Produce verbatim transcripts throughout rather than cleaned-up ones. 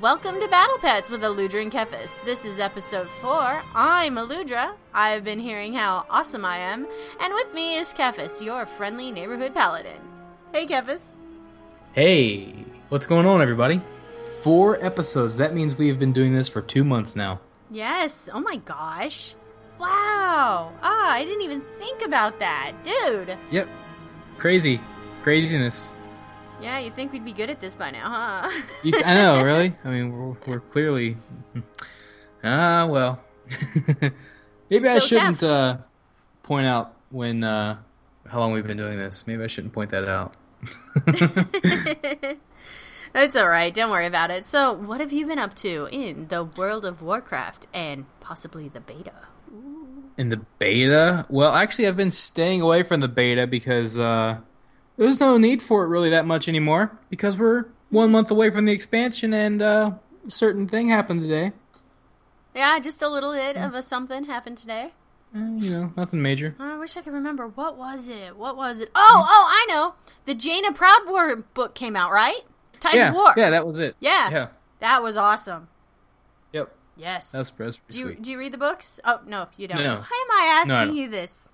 welcome to Battle Pets with Aludra and Kefis. This is episode four. I'm Aludra. I've been hearing how awesome I am, and with me is Kefis, your friendly neighborhood paladin. Hey, Kefis. Hey, what's going on, everybody? Four episodes. That means we have been doing this for two months now. Yes. Oh my gosh. Wow. Ah, I didn't even think about that, dude. Yep. Crazy. Craziness. Yeah, you'd think we'd be good at this by now, huh? You, I know, really? I mean, we're, we're clearly... Ah, uh, well. Maybe so I shouldn't uh, point out when uh, how long we've been doing this. Maybe I shouldn't point that out. It's alright, don't worry about it. So, what have you been up to in the World of Warcraft and possibly the beta? Ooh. In the beta? Well, actually, I've been staying away from the beta because... Uh, There's no need for it really that much anymore because we're one month away from the expansion and uh, a certain thing happened today. Yeah, just a little bit of a something happened today. Uh, you know, nothing major. I wish I could remember. What was it? What was it? Oh, oh, I know. The Jaina Proudmoore book came out, right? Tides yeah, of War. Yeah, that was it. Yeah. Yeah. That was awesome. Yep. Yes. That's, that's pretty do you, sweet. Do you read the books? Oh, no, you don't. No. Why am I asking no, you this?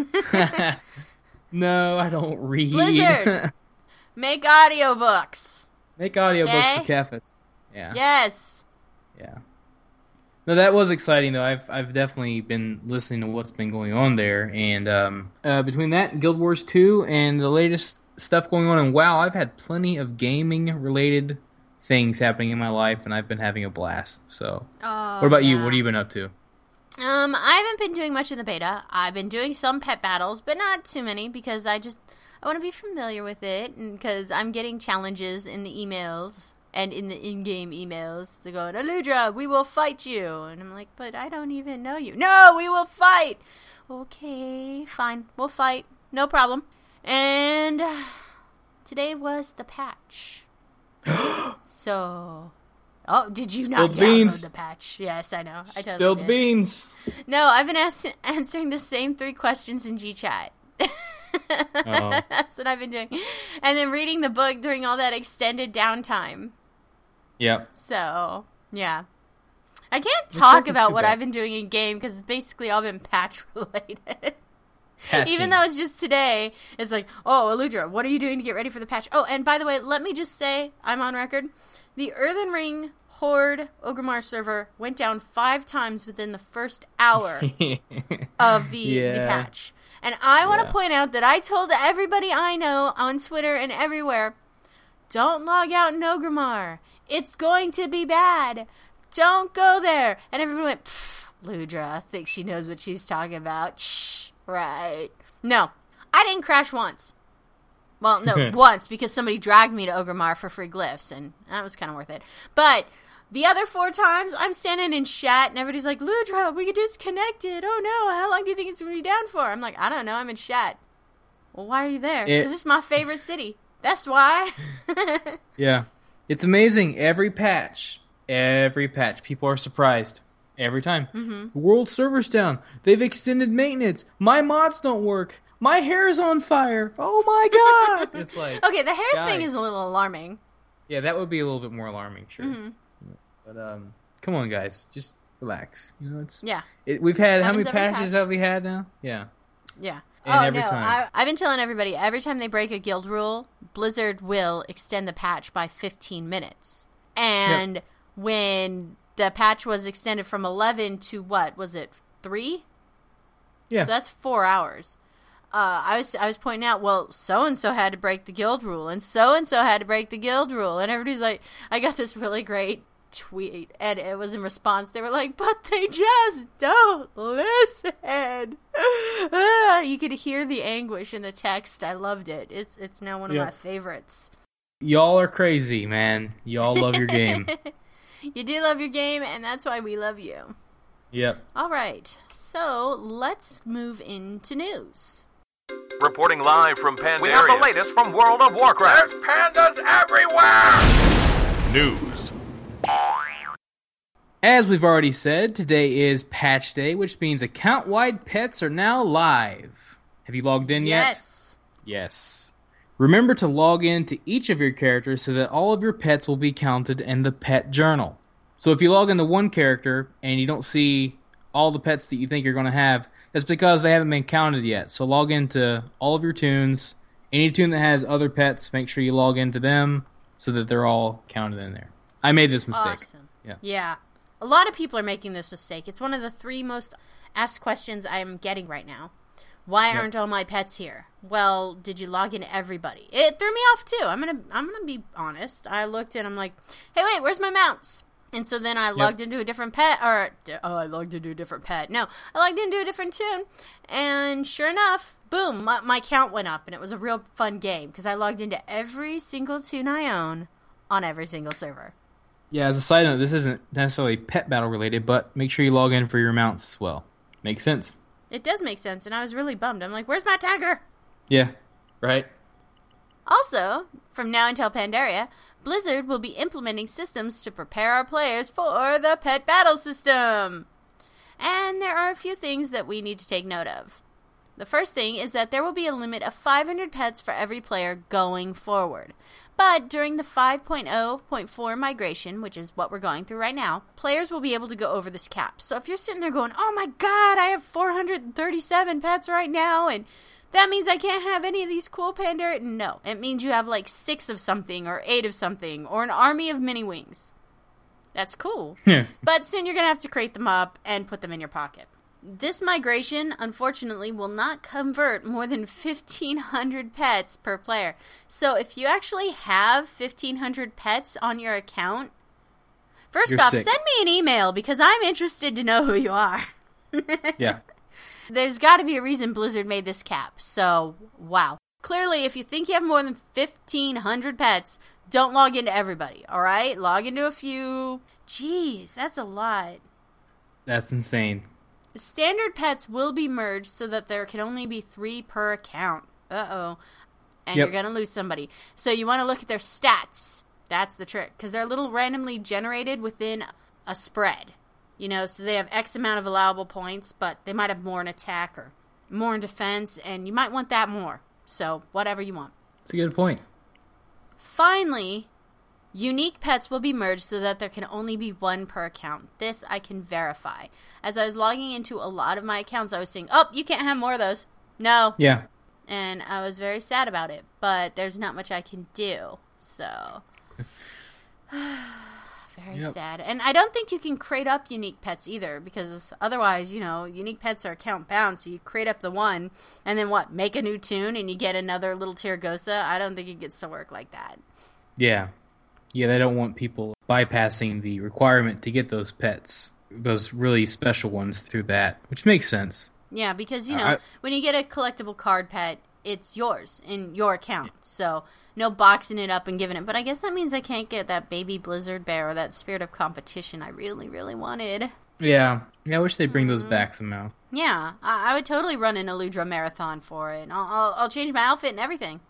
No, I don't read. Blizzard, make audiobooks. Make audiobooks okay? for Kefis. Yeah. Yes. Yeah. No, that was exciting though. I've I've definitely been listening to what's been going on there, and um, uh, between that and Guild Wars two and the latest stuff going on in WoW, I've had plenty of gaming related things happening in my life, and I've been having a blast. So, oh, what about yeah. you? What have you been up to? Um, I haven't been doing much in the beta. I've been doing some pet battles, but not too many because I just, I want to be familiar with it and because I'm getting challenges in the emails and in the in-game emails. They're going, Aludra, we will fight you. And I'm like, but I don't even know you. No, we will fight. Okay, fine. We'll fight. No problem. And today was the patch. So... Oh, did you Spilled not download beans. the patch? Yes, I know. I totally Spilled did. beans. No, I've been as- answering the same three questions in G-Chat. Oh. That's what I've been doing. And then reading the book during all that extended downtime. Yep. So, yeah. I can't Which talk isn't about too what bad. I've been doing in game because it's basically all been patch related. Patching. Even though it's just today, it's like, oh, Aludra, what are you doing to get ready for the patch? Oh, and by the way, let me just say, I'm on record. The Earthen Ring Horde Orgrimmar server went down five times within the first hour of the, yeah. the patch. And I want to Yeah. point out that I told everybody I know on Twitter and everywhere, don't log out in Orgrimmar. It's going to be bad. Don't go there. And everyone went, pfft, Ludra, I think she knows what she's talking about. Shh, right. No, I didn't crash once. Well, no, once, because somebody dragged me to Orgrimmar for free glyphs, and that was kind of worth it. But the other four times, I'm standing in chat, and everybody's like, Ludra, we disconnected. Oh, no, how long do you think it's going to be down for? I'm like, I don't know, I'm in chat. Well, why are you there? Because It- it's my favorite city. That's why. Yeah. It's amazing. Every patch, every patch, people are surprised. Every time. Mm-hmm. The world server's down. They've extended maintenance. My mods don't work. My hair's on fire. Oh my god! It's like, Okay, the hair guys. thing is a little alarming. Yeah, that would be a little bit more alarming, sure. Mm-hmm. But um, come on, guys, just relax. You know, it's Yeah. it, we've had how many Happens every patches patch. have we had now? Yeah. Yeah. And oh, every no. time. I, I've been telling everybody, every time they break a guild rule, Blizzard will extend the patch by fifteen minutes. And Yep. when the patch was extended from eleven to what? Was it three? Yeah. So that's four hours. Uh, I was I was pointing out, well, so-and-so had to break the guild rule, and so-and-so had to break the guild rule. And everybody's like, I got this really great tweet, and it was in response. They were like, but they just don't listen. Ah, you could hear the anguish in the text. I loved it. It's it's now one of Yep. my favorites. Y'all are crazy, man. Y'all love your game. You do love your game, and that's why we love you. Yep. All right, so let's move into news. Reporting live from Pandaria. We have the latest from World of Warcraft. There's pandas everywhere! News. As we've already said, today is patch day, which means account-wide pets are now live. Have you logged in yet? Yes. Yes. Remember to log in to each of your characters so that all of your pets will be counted in the pet journal. So if you log into one character and you don't see all the pets that you think you're going to have, that's because they haven't been counted yet. So log into all of your toons. Any toon that has other pets, make sure you log into them so that they're all counted in there. I made this mistake. Awesome. Yeah. Yeah. A lot of people are making this mistake. It's one of the three most asked questions I'm getting right now. Why Yep. aren't all my pets here? Well, did you log in everybody? It threw me off too. I'm gonna I'm gonna be honest. I looked and I'm like, hey, wait, where's my mounts? And so then I logged into a different pet, or oh, I logged into a different pet. No, I logged into a different toon, and sure enough, boom, my, my count went up, and it was a real fun game because I logged into every single toon I own on every single server. Yeah, as a side note, this isn't necessarily pet battle related, but make sure you log in for your mounts as well. Makes sense. It does make sense, and I was really bummed. I'm like, where's my tiger? Yeah, right. Also, from now until Pandaria, Blizzard will be implementing systems to prepare our players for the pet battle system. And there are a few things that we need to take note of. The first thing is that there will be a limit of five hundred pets for every player going forward. But during the five point oh point four migration, which is what we're going through right now, players will be able to go over this cap. So if you're sitting there going, oh my god, I have four hundred thirty-seven pets right now, and that means I can't have any of these cool Pandaria. No, it means you have like six of something, or eight of something, or an army of mini wings. That's cool. Yeah. But soon you're going to have to crate them up and put them in your pocket. This migration, unfortunately, will not convert more than fifteen hundred pets per player. So if you actually have fifteen hundred pets on your account, first You're off, sick. send me an email because I'm interested to know who you are. Yeah. There's got to be a reason Blizzard made this cap. So, wow. Clearly, if you think you have more than fifteen hundred pets, don't log into everybody, all right? Log into a few. Jeez, that's a lot. That's insane. Standard pets will be merged so that there can only be three per account. Uh-oh. And Yep. you're going to lose somebody. So you want to look at their stats. That's the trick. Because they're a little randomly generated within a spread. You know, so they have X amount of allowable points, but they might have more in attack or more in defense, and you might want that more. So, whatever you want. That's a good point. Finally, unique pets will be merged so that there can only be one per account. This I can verify. As I was logging into a lot of my accounts, I was saying, oh, you can't have more of those. No. Yeah. And I was very sad about it, but there's not much I can do. So, very Yep. sad. And I don't think you can crate up unique pets either, because otherwise, you know, unique pets are account bound, so you crate up the one, and then what, make a new toon, and you get another little Tiragosa? I don't think it gets to work like that. Yeah. Yeah, they don't want people bypassing the requirement to get those pets, those really special ones through that, which makes sense. Yeah, because, you know, I- when you get a collectible card pet, it's yours in your account. So, no boxing it up and giving it. But I guess that means I can't get that baby Blizzard Bear or that Spirit of Competition I really, really wanted. Yeah. Yeah, I wish they'd bring Mm-hmm. those back somehow. Yeah, I, I would totally run an Eludra marathon for it. I'll, I'll, I'll change my outfit and everything.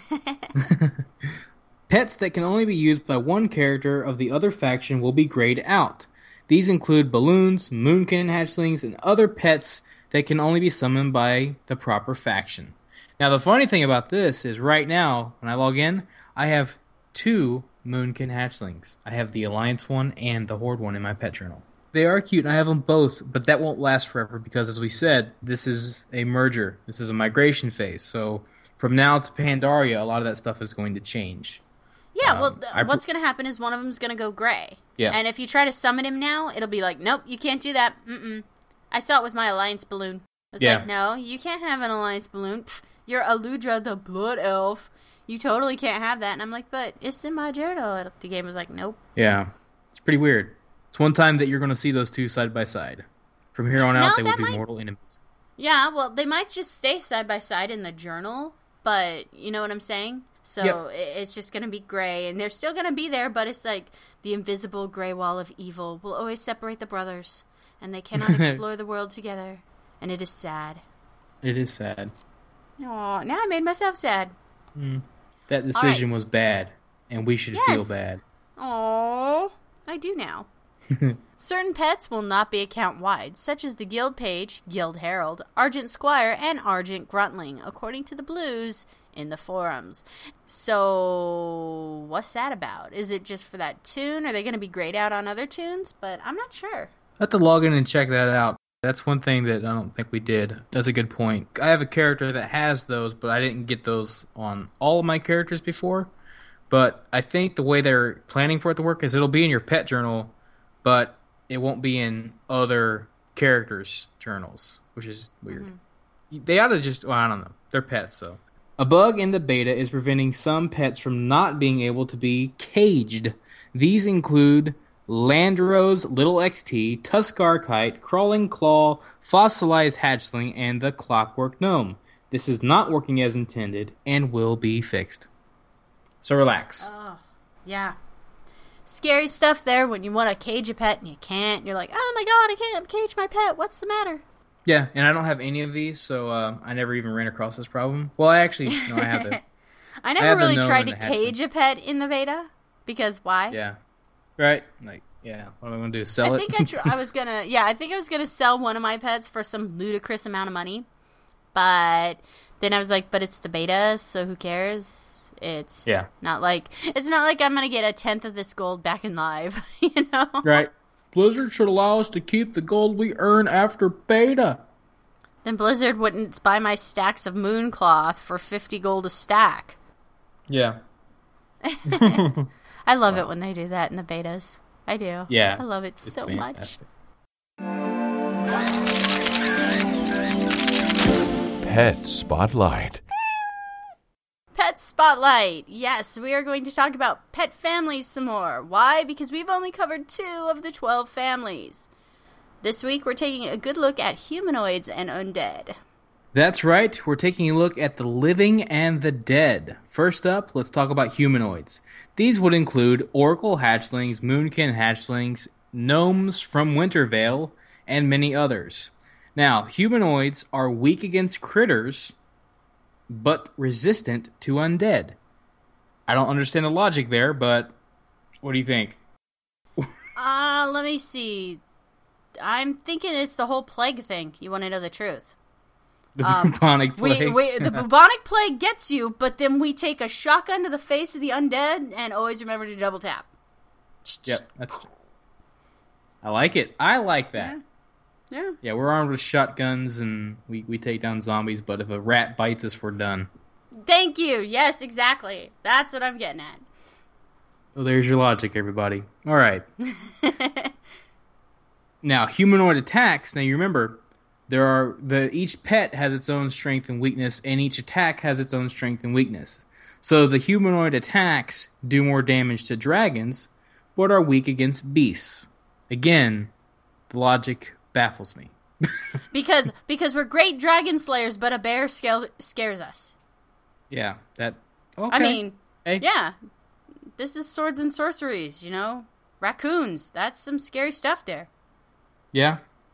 Pets that can only be used by one character of the other faction will be grayed out. These include balloons, moonkin hatchlings, and other pets that can only be summoned by the proper faction. Now, the funny thing about this is right now, when I log in, I have two moonkin hatchlings. I have the Alliance one and the Horde one in my pet journal. They are cute, and I have them both, but that won't last forever because, as we said, this is a merger. This is a migration phase. So from now to Pandaria, a lot of that stuff is going to change. Yeah, Um, well, th- I pr- what's going to happen is one of them's going to go gray. Yeah. And if you try to summon him now, it'll be like, nope, you can't do that. Mm-mm. I saw it with my Alliance balloon. It's Yeah. like, no, you can't have an Alliance balloon. Pfft, you're Eludra, the Blood Elf. You totally can't have that. And I'm like, but it's in my journal. And the game was like, nope. Yeah, it's pretty weird. It's one time that you're going to see those two side by side. From here on No, out, they will that be might- mortal enemies. Yeah, well, they might just stay side by side in the journal, but you know what I'm saying? So Yep. i- it's just going to be gray, and they're still going to be there, but it's like the invisible gray wall of evil will always separate the brothers, and they cannot explore the world together, and it is sad. It is sad. Aw, now I made myself sad. That decision right. was bad, and we should Yes. feel bad. Oh, I do now. Certain pets will not be account-wide, such as the Guild Page, Guild Herald, Argent Squire, and Argent Gruntling. According to the Blues, in the forums. So what's that about? Is it just for that tune? Are they going to be grayed out on other tunes? But I'm not sure. I have to log in and check that out. That's one thing that I don't think we did. That's a good point. I have a character that has those, but I didn't get those on all of my characters before. But I think the way they're planning for it to work is it'll be in your pet journal, but it won't be in other characters' journals, which is weird. Mm-hmm. They ought to just, well, I don't know. They're pets, so. A bug in the beta is preventing some pets from not being able to be caged. These include Landro's Little X T, Tuskar Kite, Crawling Claw, Fossilized Hatchling, and the Clockwork Gnome. This is not working as intended and will be fixed. So relax. Oh, yeah. Scary stuff there when you want to cage a pet and you can't. You're like, oh my god, I can't cage my pet. What's the matter? Yeah, and I don't have any of these, so uh, I never even ran across this problem. Well, I actually, no, I have it. I never I really tried to cage a pet in the beta, because why? Yeah. Right? Like, yeah, what am I going to do, sell I it? think I, tr- I was going to, yeah, I think I was going to sell one of my pets for some ludicrous amount of money, but then I was like, but it's the beta, so who cares? It's yeah. not like, it's not like I'm going to get a tenth of this gold back in live, you know? Right. Blizzard should allow us to keep the gold we earn after beta. Then Blizzard wouldn't buy my stacks of Mooncloth for fifty gold a stack. Yeah. I love wow. it when they do that in the betas. I do. Yeah. I love it so fantastic. much. Pet Spotlight. Pet Spotlight. Yes, we are going to talk about pet families some more. Why? Because we've only covered two of the twelve families. This week, we're taking a good look at humanoids and undead. That's right. We're taking a look at the living and the dead. First up, let's talk about humanoids. These would include Oracle hatchlings, Moonkin hatchlings, gnomes from Wintervale, and many others. Now, humanoids are weak against critters, but resistant to undead. I don't understand the logic there, but what do you think? Uh, let me see. I'm thinking it's the whole plague thing. You want to know the truth? The um, bubonic plague. We, we, the bubonic plague gets you, but then we take a shotgun to the face of the undead and always remember to double tap. Yep, that's. I like it. I like that. Yeah. Yeah, yeah we're armed with shotguns and we, we take down zombies, but if a rat bites us, we're done. Thank you. Yes, exactly. That's what I'm getting at. Well, there's your logic, everybody. All right. Now, humanoid attacks. Now, you remember, there are the each pet has its own strength and weakness, and each attack has its own strength and weakness. So the humanoid attacks do more damage to dragons, but are weak against beasts. Again, the logic baffles me. because because we're great dragon slayers, but a bear scales, scares us. Yeah, that. Okay. I mean, hey. yeah, this is swords and sorceries. You know, raccoons. That's some scary stuff there. Yeah.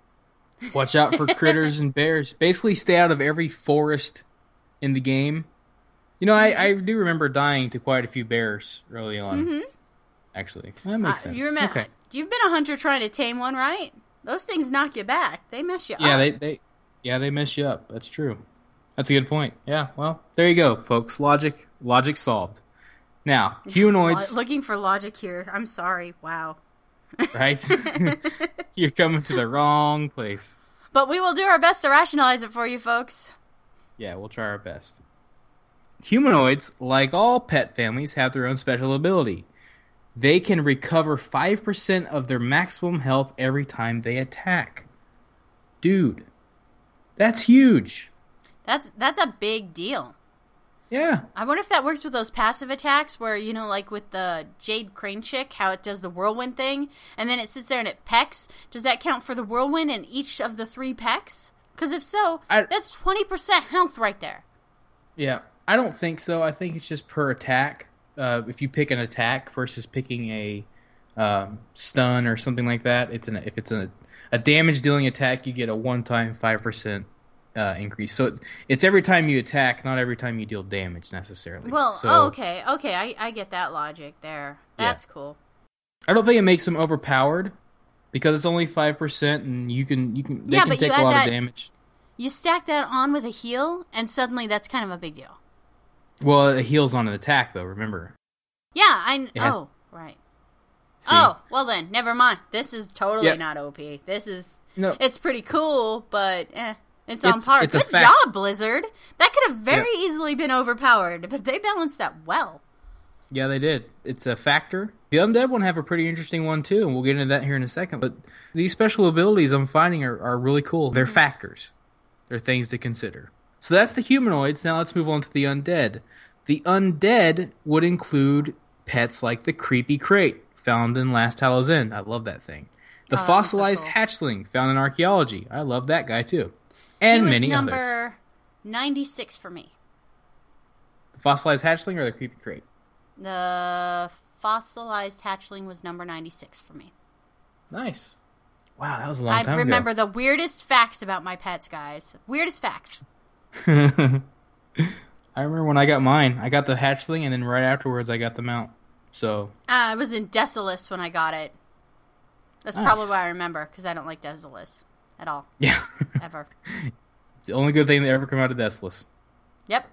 Watch out for critters and bears. Basically, stay out of every forest in the game. You know, I, I do remember dying to quite a few bears early on. Mm-hmm. Actually, that makes uh, sense. You remember? Okay. You've been a hunter trying to tame one, right? Those things knock you back. They mess you yeah, up. They, they, yeah, they mess you up. That's true. That's a good point. Yeah, well, there you go, folks. Logic, logic solved. Now, humanoids. Looking for logic here. I'm sorry. Wow. Right? You're coming to the wrong place. But we will do our best to rationalize it for you, folks. Yeah, we'll try our best. Humanoids, like all pet families, have their own special ability. They can recover five percent of their maximum health every time they attack. Dude, that's huge. That's that's a big deal. Yeah. I wonder if that works with those passive attacks where, you know, like with the Jade Crane chick, how it does the whirlwind thing, and then it sits there and it pecks. Does that count for the whirlwind in each of the three pecks? Because if so, I, that's twenty percent health right there. Yeah, I don't think so. I think it's just per attack. Uh, if you pick an attack versus picking a um, stun or something like that, it's an if it's a, a damage-dealing attack, you get a one-time five percent Uh, increase. So it's, it's every time you attack, not every time you deal damage necessarily. Well, so, oh, okay, okay, I, I get that logic there. That's yeah. cool. I don't think it makes them overpowered because it's only five percent, and you can you can they yeah, can but take you a add lot that, of damage. You stack that on with a heal, and suddenly that's kind of a big deal. Well, it heals on an attack, though, remember. Yeah, I... It has- Oh, right. See? Oh, well then, never mind. This is totally Yep. not O P. This is... No. It's pretty cool, but eh. It's on It's- par. it's a Good fact- job, Blizzard. That could have very easily been overpowered, but they balanced that well. Yeah, they did. It's a factor. The undead one have a pretty interesting one, too, and we'll get into that here in a second. But these special abilities I'm finding are, are really cool. They're factors. They're things to consider. So that's the humanoids. Now let's move on to the undead. The undead would include pets like the creepy crate found in Last Talos End. I love that thing. The Oh, that was so fossilized cool. hatchling found in archaeology. I love that guy, too. And He was many others. number ninety-six for me. The fossilized hatchling or the creepy crate? The fossilized hatchling was number ninety-six for me. Nice. Wow, that was a long I time remember ago. the weirdest facts about my pets, guys. Weirdest facts. I remember when I got mine. I got the hatchling, and then right afterwards, I got the mount. So, Uh, I was in Desolus when I got it. That's Nice. probably why I remember, because I don't like Desolus at all. yeah. Ever. It's the only good thing that ever come out of Desolus. Yep.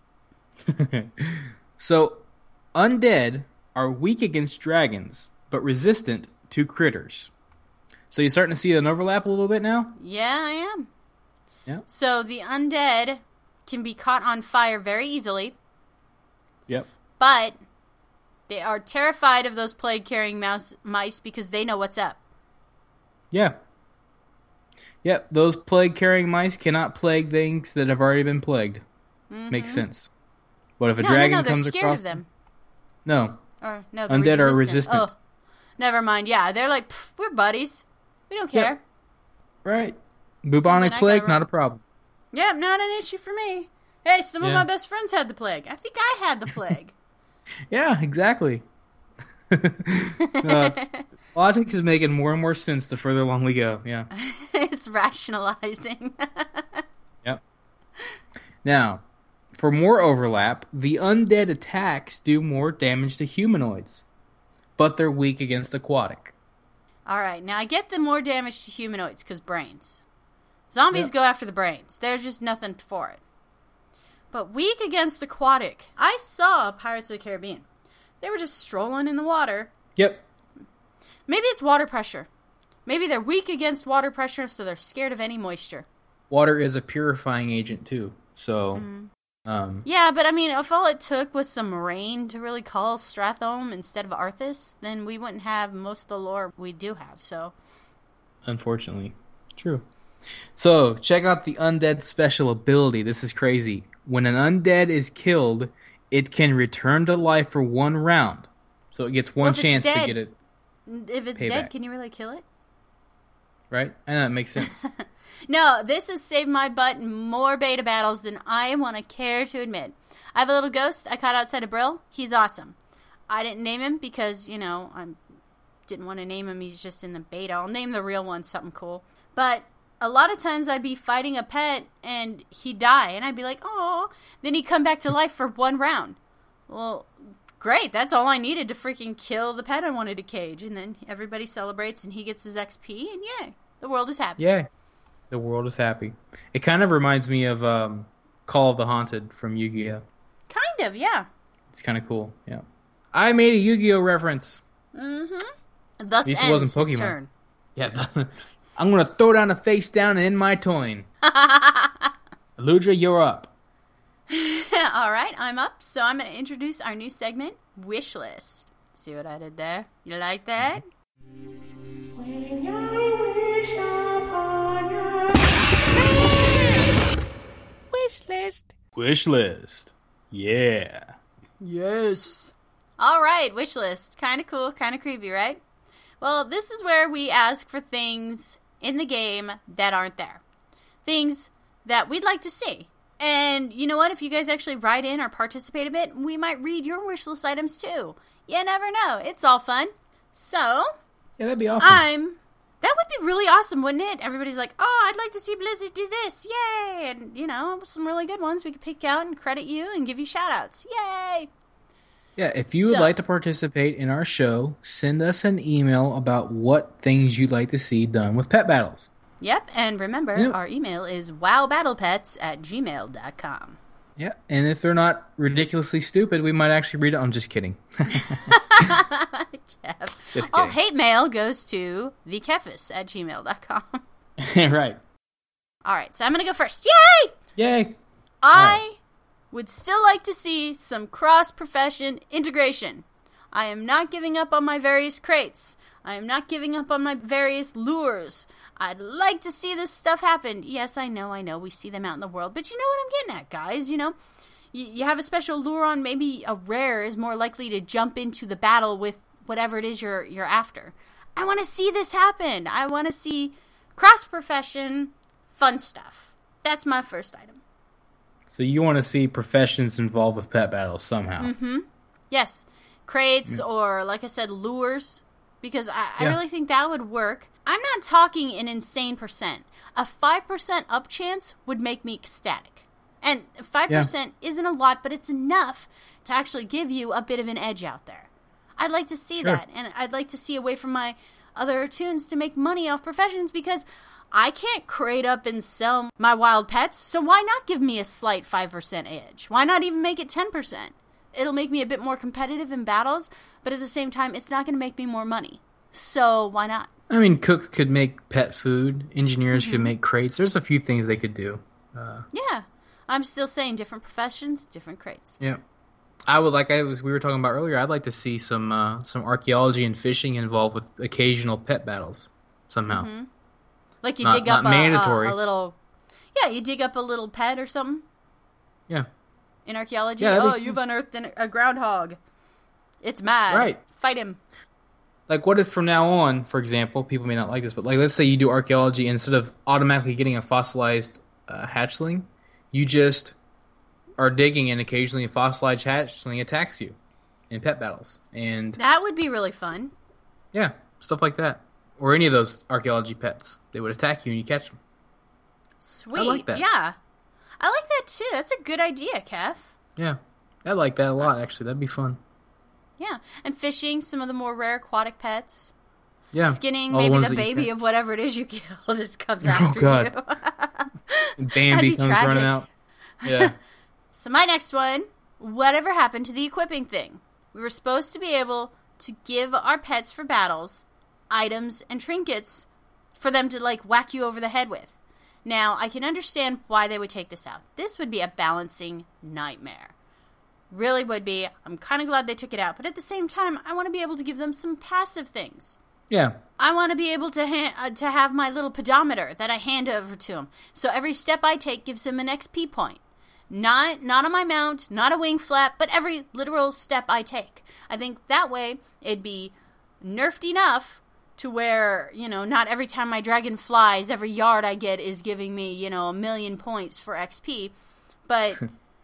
So, undead are weak against dragons, but resistant to critters. So, you're starting to see an overlap a little bit now? Yeah, I am. Yeah. So the undead can be caught on fire very easily, Yep. but they are terrified of those plague-carrying mouse mice because they know what's up. Yeah. Yep, those plague-carrying mice cannot plague things that have already been plagued. Makes sense. But if a No, no, dragon no, they're comes scared across of them. No. Or no, they're Undead are resistant. resistant. Oh, never mind. Yeah, they're like, "Pff, we're buddies. We don't care. Yep. Right. And then Bubonic I plague, gotta not run. a problem. Yep, not an issue for me. Hey, some of Yeah. my best friends had the plague. I think I had the plague. Yeah, exactly. No, it's- logic is making more and more sense the further along we go. Yeah. It's rationalizing. Yep. Now, for more overlap, the undead attacks do more damage to humanoids, but they're weak against aquatic. All right, now I get the more damage to humanoids because brains. Zombies Yep. go after the brains. There's just nothing for it. But weak against aquatic. I saw Pirates of the Caribbean. They were just strolling in the water. Yep. Maybe it's water pressure. Maybe they're weak against water pressure, so they're scared of any moisture. Water is a purifying agent too. So, um, Yeah, but I mean, if all it took was some rain to really call Strathome instead of Arthas, then we wouldn't have most of the lore we do have, so... unfortunately, true. So, check out the undead special ability. This is crazy. When an undead is killed, it can return to life for one round. So it gets one Well, if it's chance to dead- get it, If it's Payback. dead, can you really kill it? right? And that makes sense. No, this has saved my butt in more beta battles than I want to care to admit. I have a little ghost I caught outside of Brill. He's awesome. I didn't name him because, you know, I didn't want to name him. He's just in the beta. I'll name the real one something cool. But a lot of times I'd be fighting a pet and he'd die. And I'd be like, oh. Then he'd come back to life for one round. Well, great. That's all I needed to freaking kill the pet I wanted to cage. And then everybody celebrates and he gets his X P. And yay, the world is happy. Yay. The world is happy. It kind of reminds me of um, Call of the Haunted from Yu-Gi-Oh! Kind of, yeah. It's kind of cool. Yeah. I made a Yu-Gi-Oh! Reference. Mm-hmm. Thus At least it ends wasn't his Pokemon. turn. Yeah. I'm going to throw down a face down and end my toin. Ludra, you're up. All right, I'm up. So I'm going to introduce our new segment, Wish List. See what I did there? You like that? Wish list. Wish list. Yeah. Yes. All right, wish list. Kind of cool, kind of creepy, right? Well, this is where we ask for things in the game that aren't there. Things that we'd like to see. And you know what? If you guys actually write in or participate a bit, we might read your wish list items too. You never know. It's all fun. So, Yeah, that'd be awesome. I'm... That would be really awesome, wouldn't it? Everybody's like, oh, I'd like to see Blizzard do this. Yay! And, you know, some really good ones we could pick out and credit you and give you shout-outs. Yay! Yeah, if you would So- like to participate in our show, send us an email about what things you'd like to see done with pet battles. Yep, and remember, Yep. our email is wowbattlepets at gmail dot com. Yeah, and if they're not ridiculously stupid, we might actually read it. I'm just kidding. Kev. Just All kidding. hate mail goes to thekefis at gmail dot com. Right. All right, so I'm going to go first. Yay! Yay. I Right. would still like to see some cross-profession integration. I am not giving up on my various crates. I am not giving up on my various lures. I'd like to see this stuff happen. Yes, I know, I know, we see them out in the world, but you know what I'm getting at, guys, you know? You, you have a special lure on, maybe a rare is more likely to jump into the battle with whatever it is you're, you're after. I want to see this happen. I want to see cross-profession fun stuff. That's my first item. So you want to see professions involved with pet battles somehow. Mm-hmm. Yes. Crates or, like I said, lures. Because I, I Yeah. really think that would work. I'm not talking an insane percent. A five percent up chance would make me ecstatic. And five percent yeah. isn't a lot, but it's enough to actually give you a bit of an edge out there. I'd like to see Sure. that. And I'd like to see a way from my other tunes to make money off professions because I can't crate up and sell my wild pets, so why not give me a slight five percent edge? Why not even make it ten percent? It'll make me a bit more competitive in battles, but at the same time, it's not going to make me more money. So why not? I mean, cooks could make pet food. Engineers Mm-hmm. could make crates. There's a few things they could do. Uh, Yeah. I'm still saying different professions, different crates. yeah. I would like I was we were talking about earlier. I'd like to see some uh, some archaeology and fishing involved with occasional pet battles somehow. Mm-hmm. Like you Not- dig up not a, mandatory. a, a little... Yeah, you dig up a little pet or something Yeah. in archaeology. Yeah, that'd Oh, be- you've unearthed an, a groundhog. It's mad. Right. Fight him. Like, what if from now on, for example, people may not like this, but like, let's say you do archaeology, and instead of automatically getting a fossilized uh, hatchling, you just are digging, and occasionally a fossilized hatchling attacks you in pet battles, and That would be really fun. yeah, stuff like that, or any of those archaeology pets, they would attack you and you catch them. Sweet. like that. Yeah. I like that too. That's a good idea, Kev. Yeah, I like that a lot. Actually, that'd be fun. Yeah. And fishing some of the more rare aquatic pets. Yeah, Skinning all maybe ones the that you baby can- of whatever it is you killed just comes Oh, after God. you. Bambi That'd be comes tragic. running out. Yeah. So my next one, whatever happened to the equipping thing? We were supposed to be able to give our pets for battles items and trinkets for them to like whack you over the head with. Now, I can understand why they would take this out. This would be a balancing nightmare. Really would be. I'm kind of glad they took it out, but at the same time, I want to be able to give them some passive things. Yeah. I want to be able to ha- uh, to have my little pedometer that I hand over to him. So every step I take gives him an X P point. Not not on my mount, not a wing flap, but every literal step I take. I think that way it'd be nerfed enough to where, you know, not every time my dragon flies, every yard I get is giving me, you know, a million points for X P. But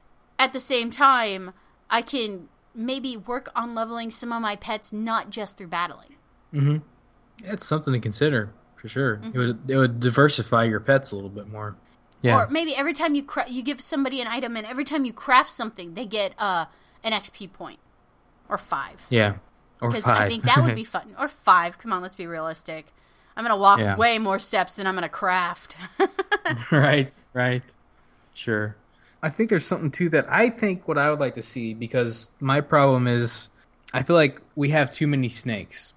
at the same time, I can maybe work on leveling some of my pets not just through battling. Mm-hmm. It's something to consider for sure. Mm-hmm. It would it would diversify your pets a little bit more. Yeah. Or maybe every time you cra- you give somebody an item, and every time you craft something, they get uh, an X P point. Or five. Yeah. Or Because five. I think that would be fun. Or five. Come on, let's be realistic. I'm going to walk Yeah. way more steps than I'm going to craft. Right, right. Sure. I think there's something to that. I think what I would like to see, because my problem is I feel like we have too many snakes,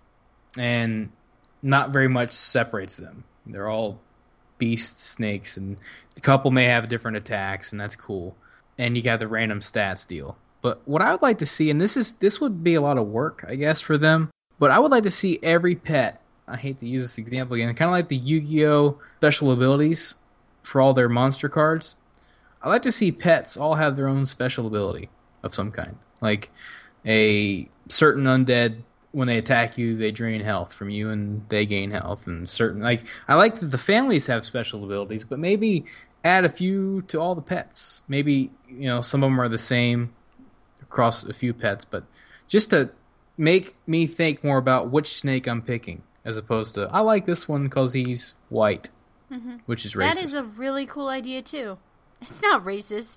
and not very much separates them. They're all beast snakes, and the couple may have different attacks, and that's cool. And you got the random stats deal. But what I would like to see, and this is this would be a lot of work, I guess, for them, but I would like to see every pet, I hate to use this example again, kind of like the Yu-Gi-Oh! Special abilities for all their monster cards. I like to see pets all have their own special ability of some kind. Like a certain undead, when they attack you, they drain health from you and they gain health. And certain, like, I like that the families have special abilities, but maybe add a few to all the pets. Maybe, you know, some of them are the same across a few pets, but just to make me think more about which snake I'm picking, as opposed to, I like this one because he's white, mm-hmm. which is racist. That is a really cool idea, too. It's not racist.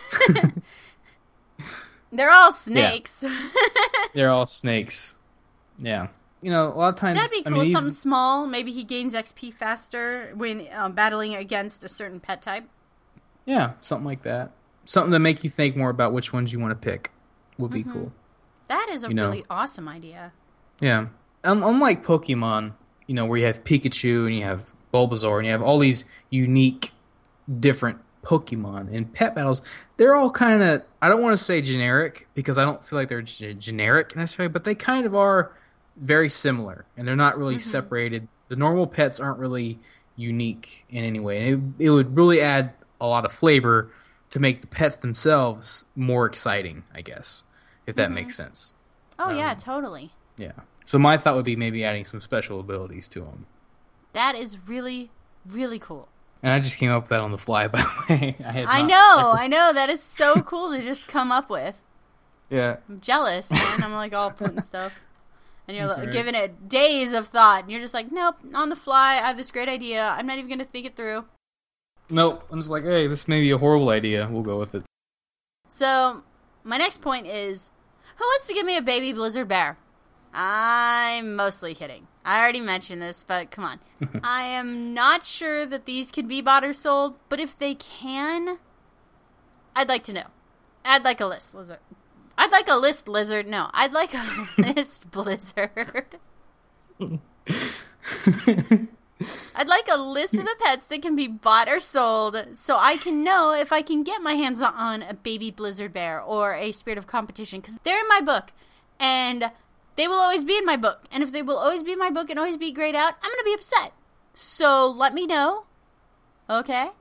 They're all snakes. Yeah. They're all snakes. Yeah. You know, a lot of times... That'd be I cool. mean, Something small. Maybe he gains X P faster when um, battling against a certain pet type. Yeah, something like that. something to make you think more about which ones you want to pick would be Mm-hmm. cool. That is a You know. really awesome idea. Yeah. Un- unlike Pokemon, you know, where you have Pikachu and you have Bulbasaur and you have all these unique, different Pokemon in pet battles, they're all kind of, I don't want to say generic because I don't feel like they're g- generic necessarily, but they kind of are very similar and they're not really Mm-hmm. separated. The normal pets aren't really unique in any way. And it, it would really add a lot of flavor to make the pets themselves more exciting, I guess, if that Mm-hmm. makes sense. Oh, yeah, Um, totally. Yeah. So my thought would be maybe adding some special abilities to them. That is really, really cool. And I just came up with that on the fly, by the way. I, had I not- know, I know. That is so cool to just come up with. Yeah. I'm jealous, man. I'm like all putting stuff. And you're That's like, all right. giving it days of thought. And you're just like, nope, on the fly. I have this great idea. I'm not even going to think it through. Nope. I'm just like, hey, this may be a horrible idea. We'll go with it. So, my next point is, who wants to give me a baby blizzard bear? I'm mostly kidding. I already mentioned this, but come on. I am not sure that these can be bought or sold, but if they can, I'd like to know. I'd like a list lizard. I'd like a list lizard. No, I'd like a list blizzard. I'd like a list of the pets that can be bought or sold so I can know if I can get my hands on a baby blizzard bear or a spirit of competition, because they're in my book and they will always be in my book. And if they will always be in my book and always be grayed out, I'm going to be upset. So let me know. Okay?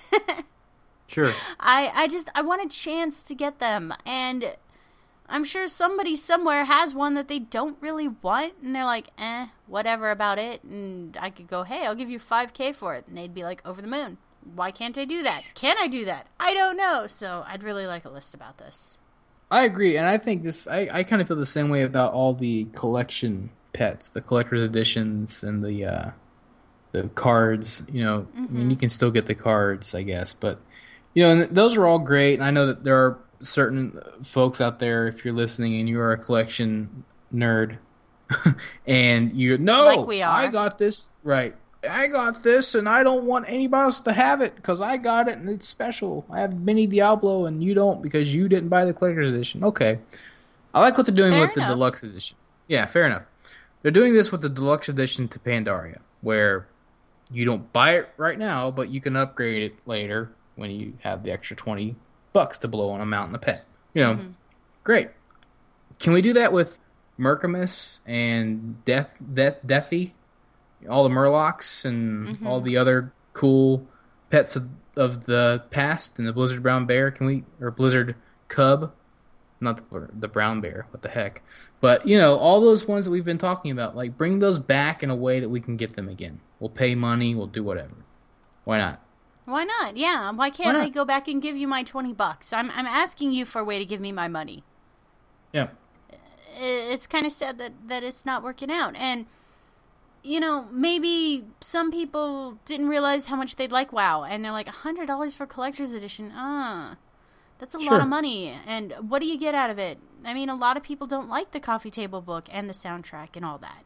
Sure. I, I just, I want a chance to get them. And I'm sure somebody somewhere has one that they don't really want. And they're like, eh, whatever about it. And I could go, hey, I'll give you five K for it. And they'd be like, over the moon. Why can't I do that? Can I do that? I don't know. So I'd really like a list about this. I agree, and I think this. I, I kind of feel the same way about all the collection pets, the collector's editions, and the uh, the cards. You know, I mean, you can still get the cards, I guess, but you know, and those are all great. And I know that there are certain folks out there, if you're listening and you are a collection nerd, and you no, Like we are. I got this right. I got this, and I don't want anybody else to have it because I got it and it's special. I have Mini Diablo, and you don't because you didn't buy the collector's edition. Okay, I like what they're doing Fair with enough. the deluxe edition. Yeah, fair enough. They're doing this with the deluxe edition to Pandaria, where you don't buy it right now, but you can upgrade it later when you have the extra twenty bucks to blow on a mount and a pet. You know, Mm-hmm. great. Can we do that with Murkamus and Death, Death, Deathy? All the Murlocs and Mm-hmm. all the other cool pets of, of the past, and the Blizzard Brown Bear. Can we, or Blizzard Cub? Not the, the brown bear. What the heck? But, you know, all those ones that we've been talking about, like, bring those back in a way that we can get them again. We'll pay money. We'll do whatever. Why not? Why not? Yeah. Why can't Why I not? go back and give you my twenty bucks? I'm, I'm asking you for a way to give me my money. Yeah. It's kind of sad that, that it's not working out. And, you know, maybe some people didn't realize how much they'd like WoW. And they're like, one hundred dollars for collector's edition? Ah, that's a lot Sure. of money. And what do you get out of it? I mean, a lot of people don't like the coffee table book and the soundtrack and all that.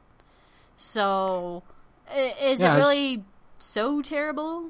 So, i- is Yeah, it it's- really so terrible?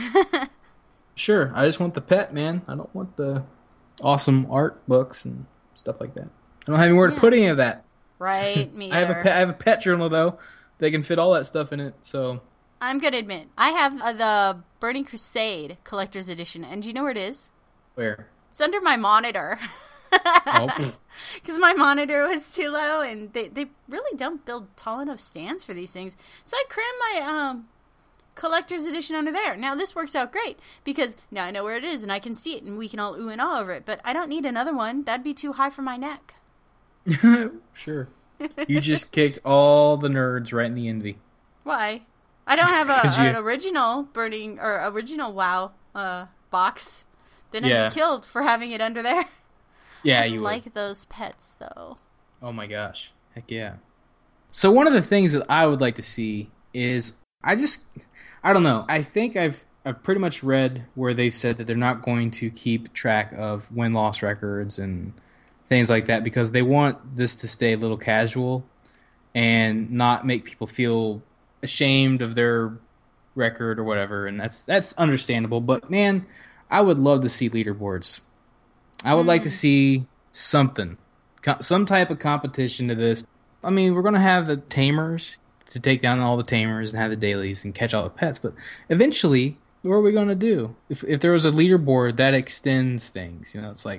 Sure. I just want the pet, man. I don't want the awesome art books and stuff like that. I don't have anywhere to Yeah. put any of that. Right, me I have a either. pet, I have a pet journal though. They can fit all that stuff in it. So I'm going to admit, I have uh, the Burning Crusade collector's edition. And do you know where it is? where? It's under my monitor. Oh, pfft. Because my monitor was too low, and they, they really don't build tall enough stands for these things. So I crammed my um, collector's edition under there. Now, this works out great, because now I know where it is, and I can see it, and we can all ooh and ah over it. But I don't need another one. That'd be too high for my neck. Sure. You just kicked all the nerds right in the envy. Why? I don't have a, 'Cause you- an original Burning, or original WoW uh, box. Then I'd Yeah. be killed for having it under there. Yeah, I you would. like those pets, though. Oh my gosh. Heck yeah. So one of the things that I would like to see is I just I don't know. I think I've I've pretty much read where they've said that they're not going to keep track of win-loss records and things like that because they want this to stay a little casual and not make people feel ashamed of their record or whatever, and that's that's understandable, but man, I would love to see leaderboards I would Mm. like to see something, co- some type of competition to this. I mean, we're going to have the tamers to take down all the tamers and have the dailies and catch all the pets, but eventually, what are we going to do? If if there was a leaderboard that extends things, you know, it's like,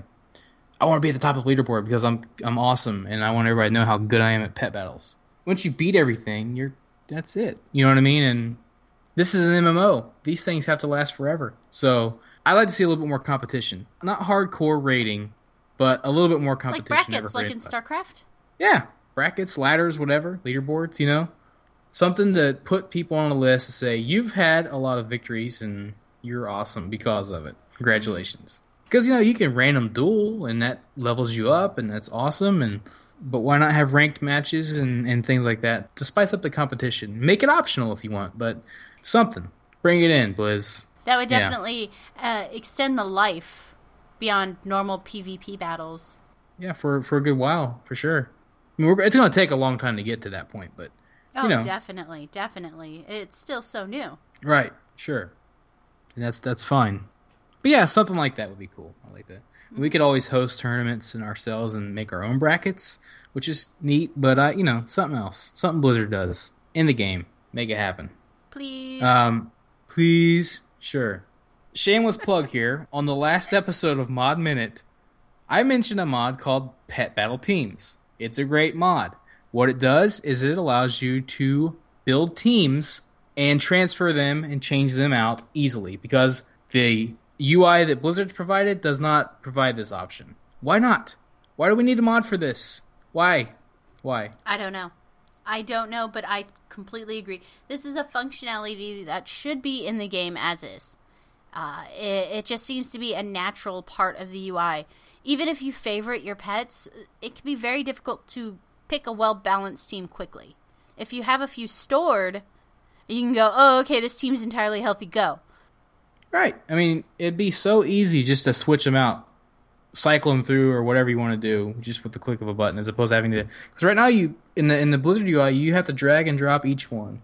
I want to be at the top of the leaderboard because I'm I'm awesome and I want everybody to know how good I am at pet battles. Once you beat everything, you're that's it. You know what I mean? And this is an M M O. These things have to last forever. So I like to see a little bit more competition. Not hardcore rating, but a little bit more Like competition. Never brackets, like hurt in anybody. StarCraft? Yeah, brackets, ladders, whatever, leaderboards, you know? Something to put people on a list to say, you've had a lot of victories and you're awesome because of it. Congratulations. Because, you know, you can random duel and that levels you up and that's awesome. And But why not have ranked matches and, and things like that to spice up the competition? Make it optional if you want, but something. Bring it in, Blizz. That would Yeah. definitely uh, extend the life beyond normal PvP battles. Yeah, for, for a good while, for sure. I mean, we're, it's going to take a long time to get to that point, but, Oh, you know. definitely, definitely. It's still so new. Right, sure. And that's that's fine. But yeah, something like that would be cool. I like that. We could always host tournaments and ourselves and make our own brackets, which is neat, but uh, you know, something else. Something Blizzard does in the game. Make it happen. Please. Um please, sure. Shameless plug here. On the last episode of Mod Minute, I mentioned a mod called Pet Battle Teams. It's a great mod. What it does is it allows you to build teams and transfer them and change them out easily because the U I that Blizzard provided does not provide this option. Why not? Why do we need a mod for this? Why? Why? I don't know. I don't know, but I completely agree. This is a functionality that should be in the game as is. Uh, it, it just seems to be a natural part of the U I. Even if you favorite your pets, it can be very difficult to pick a well-balanced team quickly. If you have a few stored, you can go, oh, okay, this team's entirely healthy, go. Right. I mean, it'd be so easy just to switch them out, cycle them through, or whatever you want to do, just with the click of a button, as opposed to having to. Because right now, you in the in the Blizzard U I, you have to drag and drop each one,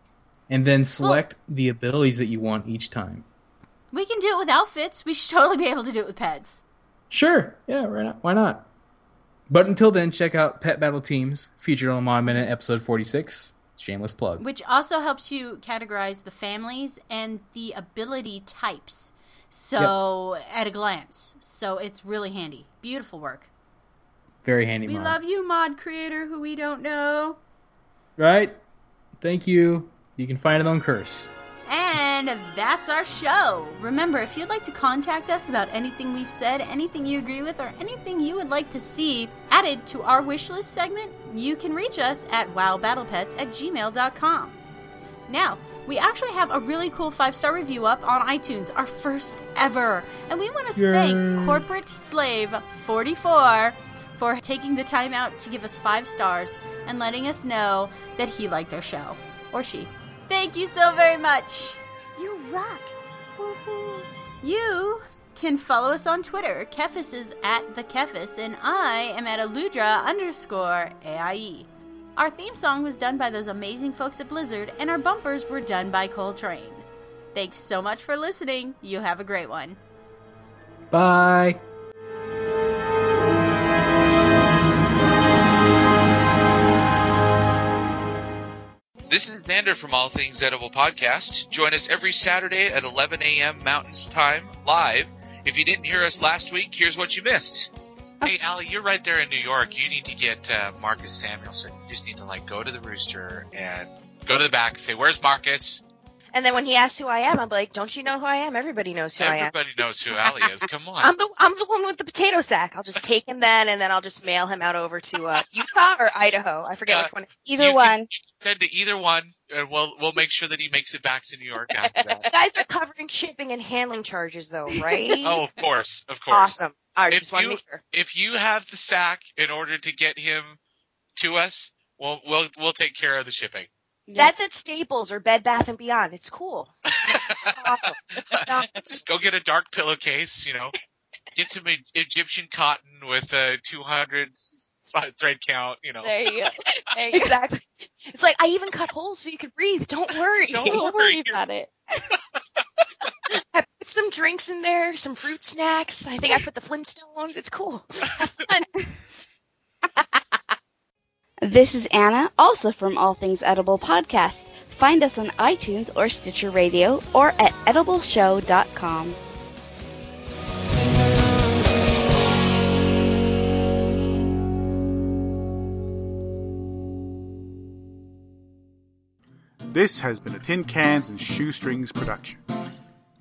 and then select well, the abilities that you want each time. We can do it with outfits. We should totally be able to do it with pets. Sure. Yeah. Right. Not, why not? But until then, check out Pet Battle Teams, featured on Mod Minute, episode forty-six. Shameless plug. Which also helps you categorize the families and the ability types. So, yep. At a glance. So, it's really handy. Beautiful work. Very handy we mod. We love you, mod creator, who we don't know. Right? Thank you. You can find it on Curse. And that's our show. Remember, if you'd like to contact us about anything we've said, anything you agree with, or anything you would like to see added to our wish list segment, you can reach us at wowbattlepets at gmail dot com. Now, we actually have a really cool five-star review up on iTunes, our first ever. And we want to Yay. thank Corporate Slave forty-four for taking the time out to give us five stars and letting us know that he liked our show. Or she. Thank you so very much. You rock. Woo-hoo. You can follow us on Twitter. Kefis is at the Kefis, and I am at Aludra underscore A I E. Our theme song was done by those amazing folks at Blizzard, and our bumpers were done by Coltrane. Thanks so much for listening. You have a great one. Bye. This is Xander from All Things Edible Podcast. Join us every Saturday at eleven a.m. Mountain Time, live. If you didn't hear us last week, here's what you missed. Hey, Allie, you're right there in New York. You need to get uh, Marcus Samuelson. You just need to, like, go to the rooster and go to the back and say, where's Marcus? And then when he asks who I am, I'm like, don't you know who I am? Everybody knows who Everybody I am. Everybody knows who Allie is. Come on. I'm the I'm the one with the potato sack. I'll just take him then, and then I'll just mail him out over to uh, Utah or Idaho. I forget Uh, which one. Either You one. Can, you can send to either one, and we'll we'll make sure that he makes it back to New York after You that. guys are covering shipping and handling charges, though, right? Oh, of course, of course. Awesome. All right, If just want to you- make sure. If you have the sack in order to get him to us, we'll we'll we'll take care of the shipping. That's at Staples or Bed Bath and Beyond. It's cool. Awesome. No. Just go get a dark pillowcase, you know. Get some E- Egyptian cotton with a two hundred thread count, you know. There you go. There you go. Exactly. It's like, I even cut holes so you can breathe. Don't worry. Don't Don't worry about it. I put some drinks in there, some fruit snacks. I think I put the Flintstones. It's cool. Have fun. This is Anna, also from All Things Edible Podcast. Find us on iTunes or Stitcher Radio or at edible show dot com. This has been a Tin Cans and Shoestrings production.